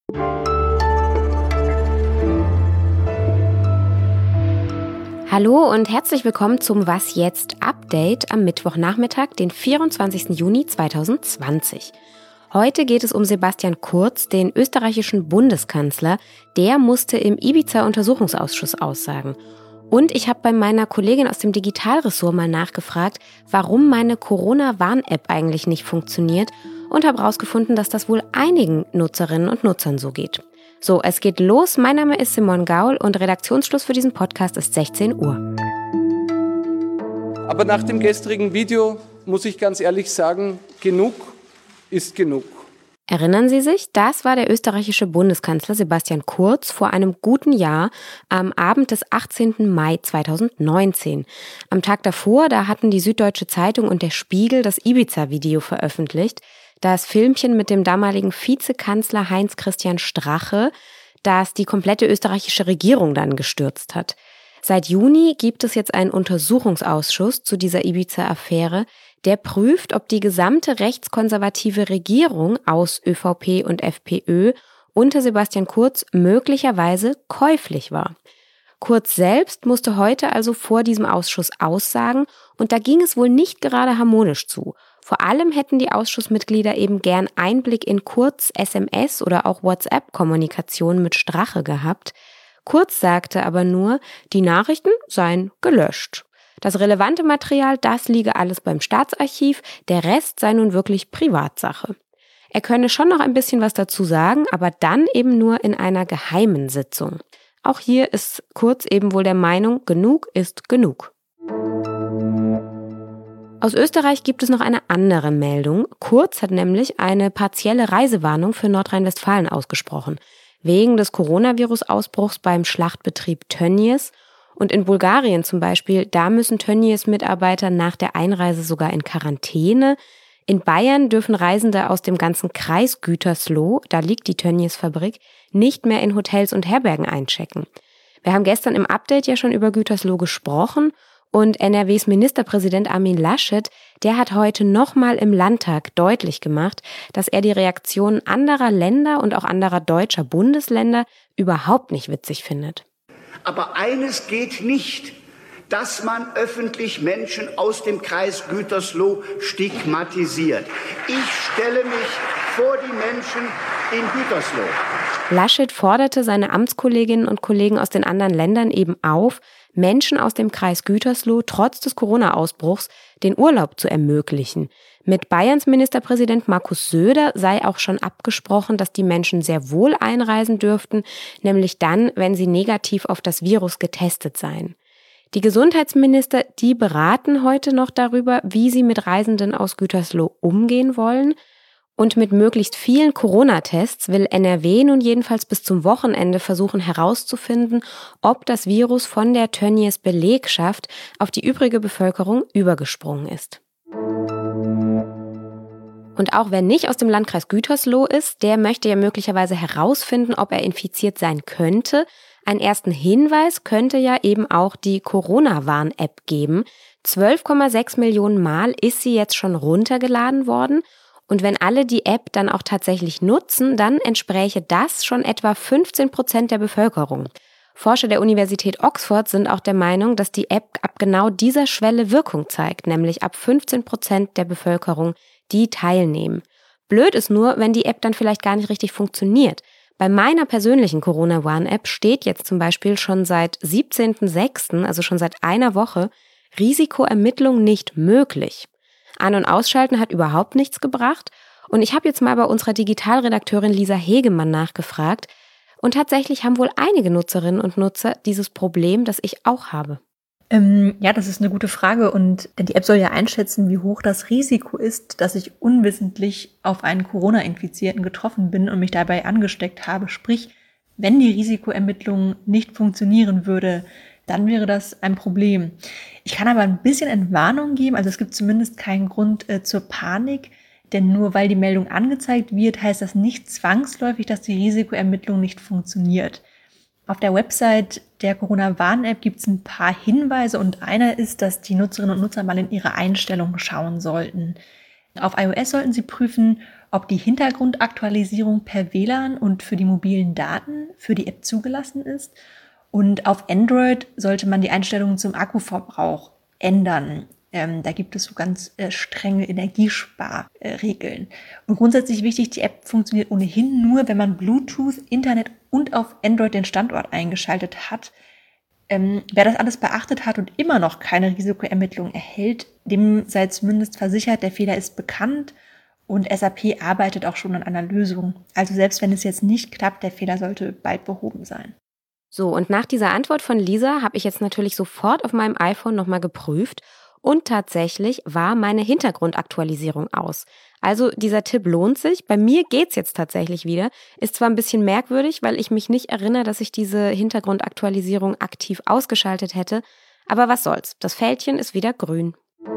Hallo und herzlich willkommen zum Was jetzt Update am Mittwochnachmittag, den 24. Juni 2020. Heute geht es um Sebastian Kurz, den österreichischen Bundeskanzler. Der musste im Ibiza-Untersuchungsausschuss aussagen. Und ich habe bei meiner Kollegin aus dem Digitalressort mal nachgefragt, warum meine Corona-Warn-App eigentlich nicht funktioniert und habe herausgefunden, dass das wohl einigen Nutzerinnen und Nutzern so geht. So, es geht los. Mein Name ist Simone Gaul und Redaktionsschluss für diesen Podcast ist 16 Uhr. Aber nach dem gestrigen Video muss ich ganz ehrlich sagen, genug ist genug. Erinnern Sie sich, das war der österreichische Bundeskanzler Sebastian Kurz vor einem guten Jahr am Abend des 18. Mai 2019. Am Tag davor, da hatten die Süddeutsche Zeitung und der Spiegel das Ibiza-Video veröffentlicht. Das Filmchen mit dem damaligen Vizekanzler Heinz-Christian Strache, das die komplette österreichische Regierung dann gestürzt hat. Seit Juni gibt es jetzt einen Untersuchungsausschuss zu dieser Ibiza-Affäre, der prüft, ob die gesamte rechtskonservative Regierung aus ÖVP und FPÖ unter Sebastian Kurz möglicherweise käuflich war. Kurz selbst musste heute also vor diesem Ausschuss aussagen und da ging es wohl nicht gerade harmonisch zu. Vor allem hätten die Ausschussmitglieder eben gern Einblick in Kurz' SMS oder auch WhatsApp-Kommunikation mit Strache gehabt. Kurz sagte aber nur, die Nachrichten seien gelöscht. Das relevante Material, das liege alles beim Staatsarchiv, der Rest sei nun wirklich Privatsache. Er könne schon noch ein bisschen was dazu sagen, aber dann eben nur in einer geheimen Sitzung. Auch hier ist Kurz eben wohl der Meinung, genug ist genug. Aus Österreich gibt es noch eine andere Meldung. Kurz hat nämlich eine partielle Reisewarnung für Nordrhein-Westfalen ausgesprochen. Wegen des Coronavirus-Ausbruchs beim Schlachtbetrieb Tönnies. Und in Bulgarien zum Beispiel, da müssen Tönnies-Mitarbeiter nach der Einreise sogar in Quarantäne. In Bayern dürfen Reisende aus dem ganzen Kreis Gütersloh, da liegt die Tönnies-Fabrik, nicht mehr in Hotels und Herbergen einchecken. Wir haben gestern im Update ja schon über Gütersloh gesprochen und NRWs Ministerpräsident Armin Laschet, der hat heute nochmal im Landtag deutlich gemacht, dass er die Reaktionen anderer Länder und auch anderer deutscher Bundesländer überhaupt nicht witzig findet. Aber eines geht nicht, dass man öffentlich Menschen aus dem Kreis Gütersloh stigmatisiert. Ich stelle mich vor die Menschen in Gütersloh. Laschet forderte seine Amtskolleginnen und Kollegen aus den anderen Ländern eben auf, Menschen aus dem Kreis Gütersloh trotz des Corona-Ausbruchs den Urlaub zu ermöglichen. Mit Bayerns Ministerpräsident Markus Söder sei auch schon abgesprochen, dass die Menschen sehr wohl einreisen dürften, nämlich dann, wenn sie negativ auf das Virus getestet seien. Die Gesundheitsminister, die beraten heute noch darüber, wie sie mit Reisenden aus Gütersloh umgehen wollen. Und mit möglichst vielen Corona-Tests will NRW nun jedenfalls bis zum Wochenende versuchen herauszufinden, ob das Virus von der Tönnies-Belegschaft auf die übrige Bevölkerung übergesprungen ist. Und auch wer nicht aus dem Landkreis Gütersloh ist, der möchte ja möglicherweise herausfinden, ob er infiziert sein könnte. Einen ersten Hinweis könnte ja eben auch die Corona-Warn-App geben. 12,6 Millionen Mal ist sie jetzt schon runtergeladen worden. Und wenn alle die App dann auch tatsächlich nutzen, dann entspräche das schon etwa 15% der Bevölkerung. Forscher der Universität Oxford sind auch der Meinung, dass die App ab genau dieser Schwelle Wirkung zeigt, nämlich ab 15% der Bevölkerung, die teilnehmen. Blöd ist nur, wenn die App dann vielleicht gar nicht richtig funktioniert. Bei meiner persönlichen Corona-Warn-App steht jetzt zum Beispiel schon seit 17.06., also schon seit einer Woche, Risikoermittlung nicht möglich. An- und Ausschalten hat überhaupt nichts gebracht und ich habe jetzt mal bei unserer Digitalredakteurin Lisa Hegemann nachgefragt und tatsächlich haben wohl einige Nutzerinnen und Nutzer dieses Problem, das ich auch habe. Ja, das ist eine gute Frage und die App soll ja einschätzen, wie hoch das Risiko ist, dass ich unwissentlich auf einen Corona-Infizierten getroffen bin und mich dabei angesteckt habe. Sprich, wenn die Risikoermittlung nicht funktionieren würde, dann wäre das ein Problem. Ich kann aber ein bisschen Entwarnung geben, also es gibt zumindest keinen Grund zur Panik, denn nur weil die Meldung angezeigt wird, heißt das nicht zwangsläufig, dass die Risikoermittlung nicht funktioniert. Auf der Website der Corona-Warn-App gibt es ein paar Hinweise und einer ist, dass die Nutzerinnen und Nutzer mal in ihre Einstellungen schauen sollten. Auf iOS sollten sie prüfen, ob die Hintergrundaktualisierung per WLAN und für die mobilen Daten für die App zugelassen ist. Und auf Android sollte man die Einstellungen zum Akkuverbrauch ändern. Da gibt es so ganz strenge Energiesparregeln. Und grundsätzlich wichtig, die App funktioniert ohnehin nur, wenn man Bluetooth, Internet und auf Android den Standort eingeschaltet hat. Wer das alles beachtet hat und immer noch keine Risikoermittlung erhält, dem sei zumindest versichert, der Fehler ist bekannt und SAP arbeitet auch schon an einer Lösung. Also selbst wenn es jetzt nicht klappt, der Fehler sollte bald behoben sein. So, und nach dieser Antwort von Lisa habe ich jetzt natürlich sofort auf meinem iPhone nochmal geprüft und tatsächlich war meine Hintergrundaktualisierung aus. Also dieser Tipp lohnt sich. Bei mir geht's jetzt tatsächlich wieder. Ist zwar ein bisschen merkwürdig, weil ich mich nicht erinnere, dass ich diese Hintergrundaktualisierung aktiv ausgeschaltet hätte, aber was soll's, das Fältchen ist wieder grün.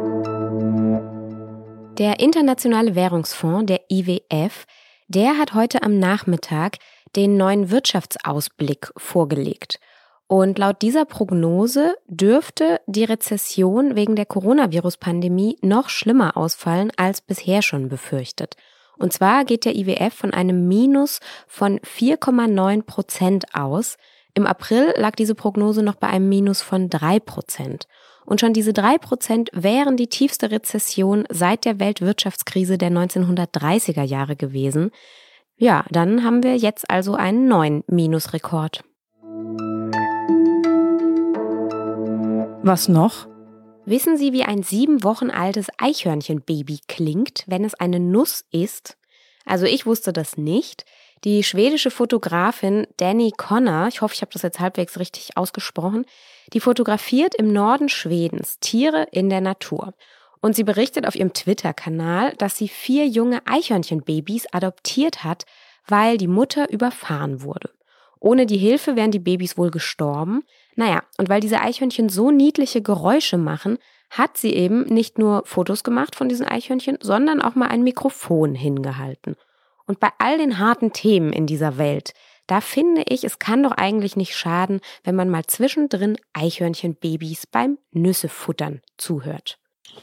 Der Internationale Währungsfonds, der IWF, der hat heute am Nachmittag den neuen Wirtschaftsausblick vorgelegt. Und laut dieser Prognose dürfte die Rezession wegen der Coronavirus-Pandemie noch schlimmer ausfallen als bisher schon befürchtet. Und zwar geht der IWF von einem Minus von 4,9% aus. Im April lag diese Prognose noch bei einem Minus von 3%. Und schon diese 3% wären die tiefste Rezession seit der Weltwirtschaftskrise der 1930er Jahre gewesen. Ja, dann haben wir jetzt also einen neuen Minusrekord. Was noch? Wissen Sie, wie ein 7 Wochen altes Eichhörnchenbaby klingt, wenn es eine Nuss isst? Also ich wusste das nicht. Die schwedische Fotografin Danny Connor, ich hoffe, ich habe das jetzt halbwegs richtig ausgesprochen, die fotografiert im Norden Schwedens Tiere in der Natur. Und sie berichtet auf ihrem Twitter-Kanal, dass sie 4 junge Eichhörnchenbabys adoptiert hat, weil die Mutter überfahren wurde. Ohne die Hilfe wären die Babys wohl gestorben. Naja, und weil diese Eichhörnchen so niedliche Geräusche machen, hat sie eben nicht nur Fotos gemacht von diesen Eichhörnchen, sondern auch mal ein Mikrofon hingehalten. Und bei all den harten Themen in dieser Welt, da finde ich, es kann doch eigentlich nicht schaden, wenn man mal zwischendrin Eichhörnchenbabys beim Nüssefuttern zuhört.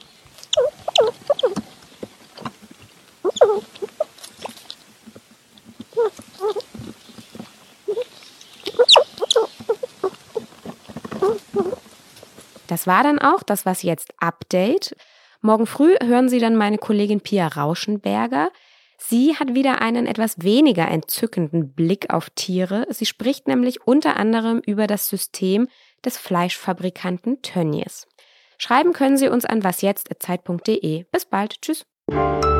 Das war dann auch das Was jetzt Update. Morgen früh hören Sie dann meine Kollegin Pia Rauschenberger. Sie hat wieder einen etwas weniger entzückenden Blick auf Tiere. Sie spricht nämlich unter anderem über das System des Fleischfabrikanten Tönnies. Schreiben können Sie uns an wasjetzt@zeit.de. Bis bald. Tschüss.